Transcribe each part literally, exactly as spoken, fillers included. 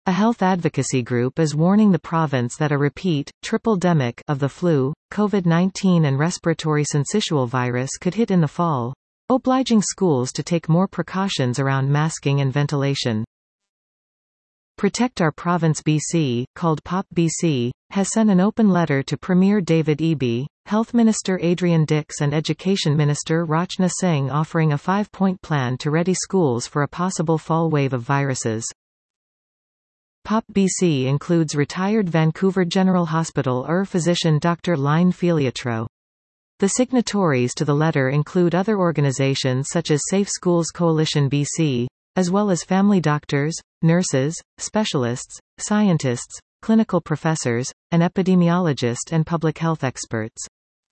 A health advocacy group is warning the province that a repeat, triple-demic of the flu, COVID nineteen and respiratory syncytial virus could hit in the fall, obliging schools to take more precautions around masking and ventilation. Protect Our Province B C, called P O P B C, has sent an open letter to Premier David Eby, Health Minister Adrian Dix and Education Minister Rachna Singh offering a five-point plan to ready schools for a possible fall wave of viruses. P O P B C includes retired Vancouver General Hospital U R physician Doctor Line Filiatro. The signatories to the letter include other organizations such as Safe Schools Coalition B C, as well as family doctors, nurses, specialists, scientists, clinical professors, an epidemiologist and public health experts.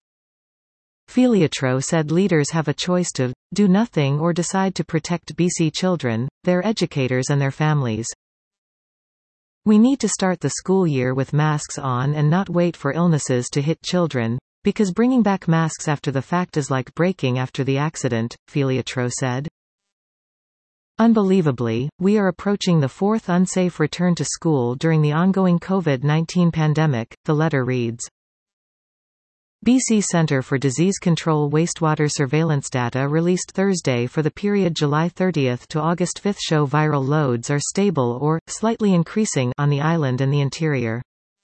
Filiatro said leaders have a choice to do nothing or decide to protect B C children, their educators and their families. We need to start the school year with masks on and not wait for illnesses to hit children, because bringing back masks after the fact is like braking after the accident, Filiatro said. Unbelievably, we are approaching the fourth unsafe return to school during the ongoing COVID nineteen pandemic, the letter reads. B C Centre for Disease Control wastewater surveillance data released Thursday for the period July thirtieth to August fifth show viral loads are stable or, slightly increasing on the island and the interior.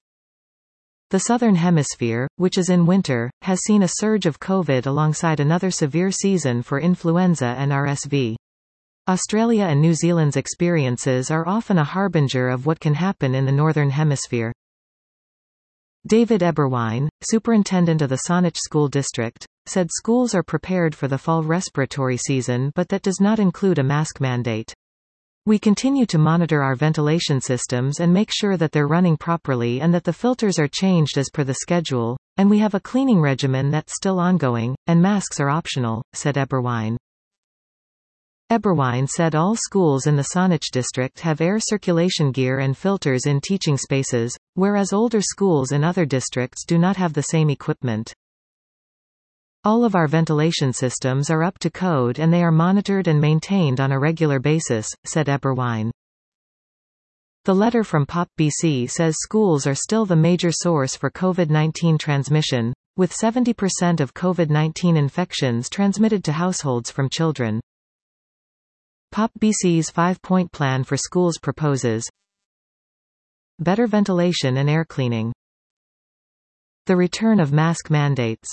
The Southern Hemisphere, which is in winter, has seen a surge of COVID alongside another severe season for influenza and R S V. Australia and New Zealand's experiences are often a harbinger of what can happen in the Northern Hemisphere. David Eberwein, superintendent of the Saanich School District, said schools are prepared for the fall respiratory season but that does not include a mask mandate. We continue to monitor our ventilation systems and make sure that they're running properly and that the filters are changed as per the schedule, and we have a cleaning regimen that's still ongoing, and masks are optional, said Eberwein. Eberwein said all schools in the Saanich district have air circulation gear and filters in teaching spaces, whereas older schools in other districts do not have the same equipment. All of our ventilation systems are up to code and they are monitored and maintained on a regular basis, said Eberwein. The letter from P O P B C says schools are still the major source for COVID nineteen transmission, with seventy percent of COVID nineteen infections transmitted to households from children. P O P B C's five-point plan for schools proposes better ventilation and air cleaning, the return of mask mandates,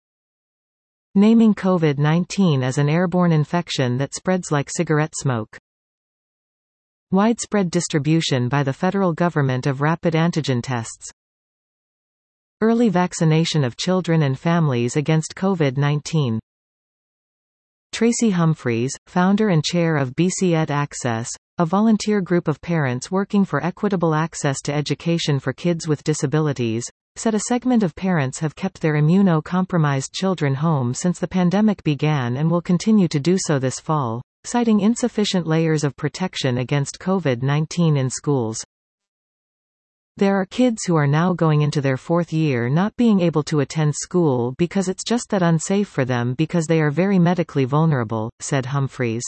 naming COVID nineteen as an airborne infection that spreads like cigarette smoke, widespread distribution by the federal government of rapid antigen tests, early vaccination of children and families against COVID nineteen. Tracy Humphreys, founder and chair of B C Ed Access, a volunteer group of parents working for equitable access to education for kids with disabilities, said a segment of parents have kept their immunocompromised children home since the pandemic began and will continue to do so this fall, citing insufficient layers of protection against COVID nineteen in schools. There are kids who are now going into their fourth year not being able to attend school because it's just that unsafe for them because they are very medically vulnerable, said Humphreys.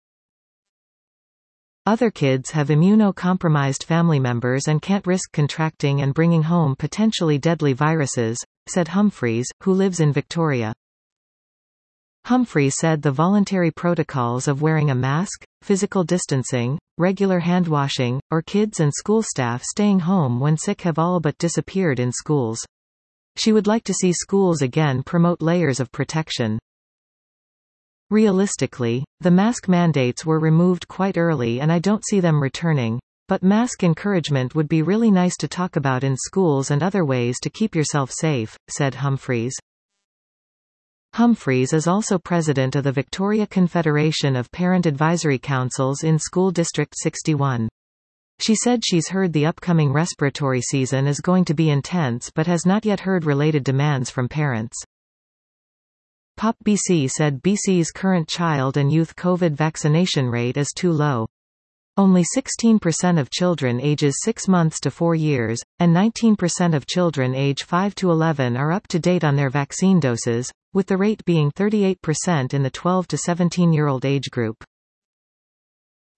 Other kids have immunocompromised family members and can't risk contracting and bringing home potentially deadly viruses, said Humphreys, who lives in Victoria. Humphreys said the voluntary protocols of wearing a mask, physical distancing, regular hand washing, or kids and school staff staying home when sick have all but disappeared in schools. She would like to see schools again promote layers of protection. Realistically, the mask mandates were removed quite early and I don't see them returning, but mask encouragement would be really nice to talk about in schools and other ways to keep yourself safe, said Humphreys. Humphreys is also president of the Victoria Confederation of Parent Advisory Councils in School District sixty-one. She said she's heard the upcoming respiratory season is going to be intense but has not yet heard related demands from parents. P O P B C said B C's current child and youth COVID vaccination rate is too low. Only sixteen percent of children ages six months to four years, and nineteen percent of children age five to eleven are up to date on their vaccine doses, with the rate being thirty-eight percent in the twelve to seventeen-year-old age group.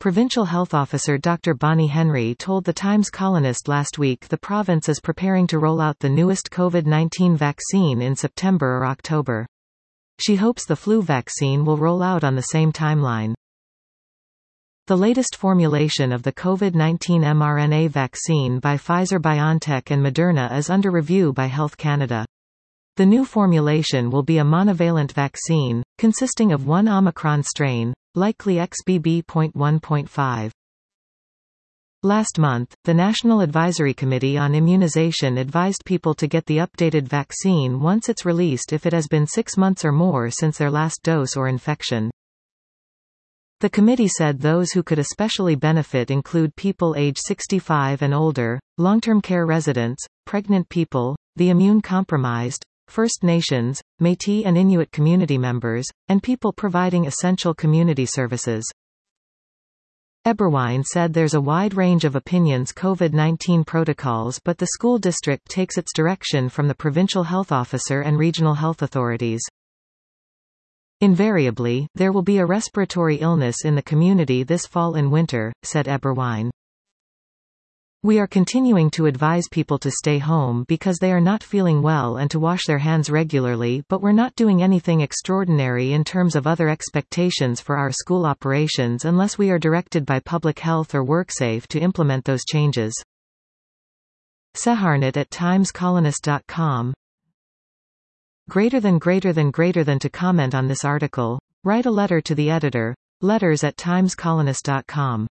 Provincial Health Officer Doctor Bonnie Henry told the Times-Colonist last week the province is preparing to roll out the newest COVID nineteen vaccine in September or October. She hopes the flu vaccine will roll out on the same timeline. The latest formulation of the COVID nineteen mRNA vaccine by Pfizer-BioNTech and Moderna is under review by Health Canada. The new formulation will be a monovalent vaccine, consisting of one Omicron strain, likely X B B point one point five. Last month, the National Advisory Committee on Immunization advised people to get the updated vaccine once it's released if it has been six months or more since their last dose or infection. The committee said those who could especially benefit include people age sixty-five and older, long-term care residents, pregnant people, the immune-compromised, First Nations, Métis and Inuit community members, and people providing essential community services. Eberwein said there's a wide range of opinions COVID nineteen protocols, but the school district takes its direction from the provincial health officer and regional health authorities. Invariably, there will be a respiratory illness in the community this fall and winter, said Eberwein. We are continuing to advise people to stay home because they are not feeling well and to wash their hands regularly, but we're not doing anything extraordinary in terms of other expectations for our school operations unless we are directed by public health or WorkSafe to implement those changes. Seharnit at times colonist dot com. Greater than greater than greater than to comment on this article, write a letter to the editor, letters at times colonist dot com.